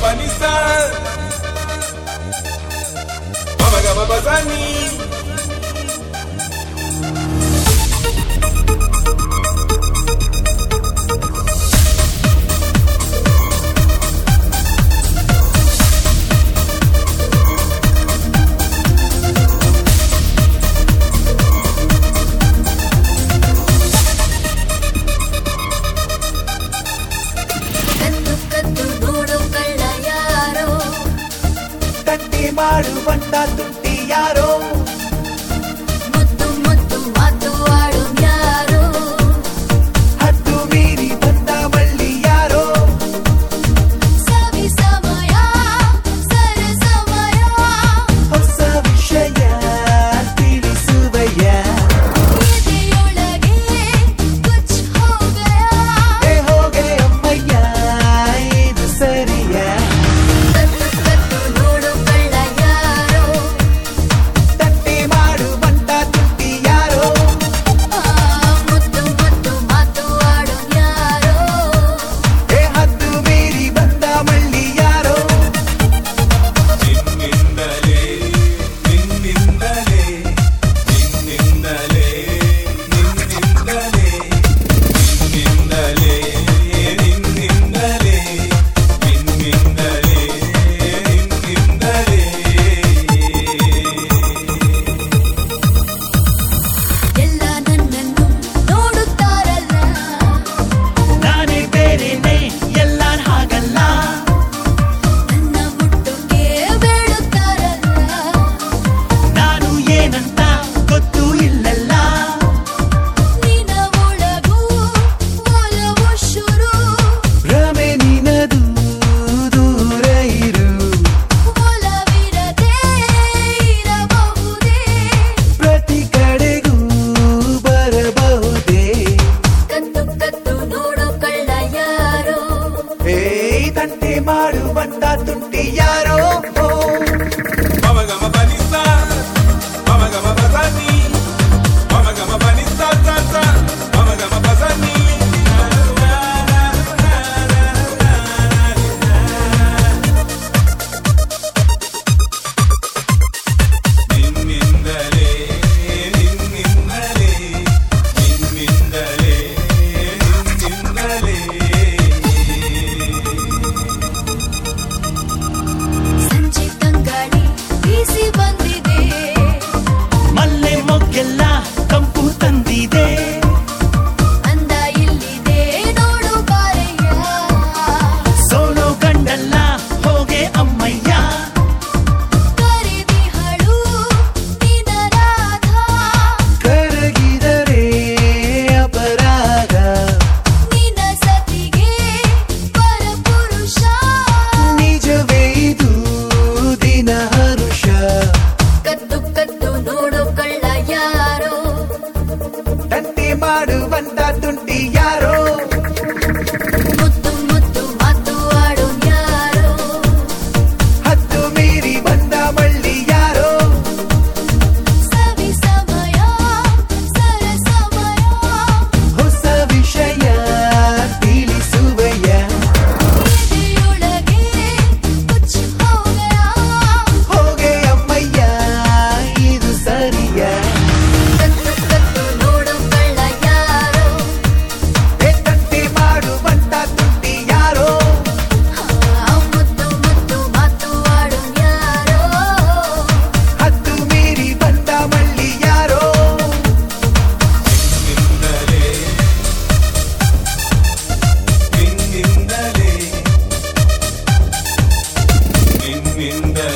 panisa mama gama bazani ಮಾಡು ಬಂಡ ತುಂಟಿ ಯಾರೋ ಮುತ್ತು ಮುತ್ತು ಮಾತು ಆಡು ಯಾರೋ ಹತ್ತು ಮೀರಿ ಬಂದ ಬಳ್ಳಿ ಯಾರೋ ಸವಿ ಸಮಯ ಸರ ಸಮಯ ಹೊಸ ವಿಷಯ ತಿಳಿಸುವಯ್ಯ ಎದೆಯೊಳಗೆ ಕುಚ್ ಹೋಗಯ ಅಮ್ಮಯ್ಯ ಇದು ಸರಿಯ ಕತ್ತು ಕತ್ತು ನೋಡು ಕಳ್ಳ ಯಾರೋ ತಟ್ಟಿ ಮಾಡು ಬಂಡ ತುಂಟಿ ಯಾರೋ ಮುತ್ತು ಮುತ್ತು ಮಾತು ಆಡು ಯಾರೋ ಹತ್ತು ಮೀರಿ ಬಂದ ಬಳ್ಳಿ ಯಾರೋ ನಿನ್ನಿಂದಲೇ ನಿನ್ನಿಂದಲೇ ನಿನ್ನಿಂದಲೇ ನಿನ್ನಿಂದಲೇ ನಿನ್ನಿಂದಲೇ ನಿನ್ನಿಂದಲೇ ನಿನ್ನಿಂದಲೇ ನಿನ್ನಿಂದಲೇ ಎಲ್ಲ ನನ್ನನ್ನು ನೋಡುತ್ತಾರಲ್ಲ ನಾನೇ ಬೇರೆನೆ ಎಲ್ಲ ಹಾಗಲ್ಲ ನನ್ನ ಮುಟ್ಟುಗೆ ಬೇಡುತ್ತಾರಲ್ಲ ನಾನು ಏನಂತ ಗೊತ್ತೂ ಇಲ್ಲಲ್ಲ ನಿನ್ನ ಒಳಗೂ ಒಲವು ಶುರು ಭ್ರಮೆ ನಿನದು ದೂರ ಇರು ಒಲವಿರದೆ ಇರಬಹುದೇ ಪ್ರತಿ ಕಡೆಗೂ ಬರಬಹುದೇ ಕತ್ತು ಕತ್ತು ನೋಡು ಕಳ್ಳ ಯಾರೋ ತಂಟೆ ಮಾಡು ಬಂದ ತುಂಟಿ ಯಾರೋ mama gama panisa mama gama bazani mama gama panisa sa sa mama gama bazani ನಿನ್ನಿಂದಲೇ ನಿನ್ನಿಂದಲೇ ನಿನ್ನಿಂದಲೇ ನಿನ್ನಿಂದಲೇ ಸಂಜೆ ತಂಗಾಳಿ ಬೀಸಿ ಬಂದಿದೆ ಮಲ್ಲೆ ಮೊಗ್ಗೆಲ್ಲ ಕಂಪು ತಂದಿದೆ ಅಂದ ಇಲ್ಲಿದೆ ನೋಡು ಬಾರಯ್ಯ ಸೋಲೋ ಗಂಡಲ್ಲ ಹೋಗೆ ಅಮ್ಮಯ್ಯ ಕರಿದಿಹಳು ನಿನ ರಾಧ ಕರಗಿದರೆ ಅಪರಾಧ ನಿನ ಸತಿಗೆ ಪರಪುರುಷ ನಿಜವೇ ಇದು ದಿನ ಹರುಷ ಕತ್ತು ಕತ್ತು ನೋಡು ಕಳ್ಳ ಯಾರೋ ತಂಟೆ ಮಾಡು ಬಂದ ತುಂಟಿ ಯಾರೋ ಮುತ್ತು ಮುತ್ತು ಮಾತು ಆಡು ಯಾರೋ ಹತ್ತು ಮೀರಿ ಬಂದ ಬಳ್ಳಿ ಯಾರೋ ಸವಿ ಸಮಯ ಸರ ಸಮಯ ಹೊಸ ವಿಷಯ ತಿಳಿಸುವಯ್ಯ ಎದೆಯೊಳಗೆ ಕುಚ್ ಹೋಗೆ ಅಮ್ಮಯ್ಯ ಇದು ಸರಿಯ ಕತ್ತು ಕತ್ತು ನೋಡು ಕಳ್ಳ ಯಾರೋ ತಂಟೆ ಮಾಡು ಬಂದ ತುಂಟಿ ಯಾರೋ ಮುತ್ತು ಮುತ್ತು ಮಾತು ಆಡು ಯಾರೋ ಹತ್ತು ಮೀರಿ ಬಂದ ಬಳ್ಳಿ ಯಾರೋ ನಿನ್ನಿಂದಲೇ ನಿನ್ನಿಂದಲೇ ನಿನ್ನಿಂದಲೇ